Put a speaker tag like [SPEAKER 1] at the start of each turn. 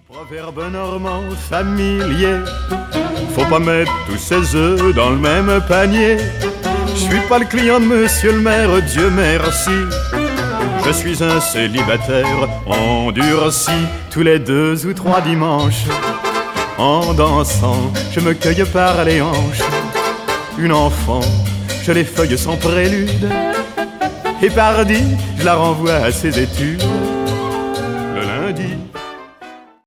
[SPEAKER 1] Proverbe normand familier, faut pas mettre tous ses œufs dans le même panier. Je suis pas le client de monsieur le maire, Dieu merci. Je suis un célibataire endurci. Tous les 2 ou 3 dimanches, en dansant, je me cueille par les hanches. Une enfant, je l'effeuille sans prélude, et pardi, je la renvoie à ses études.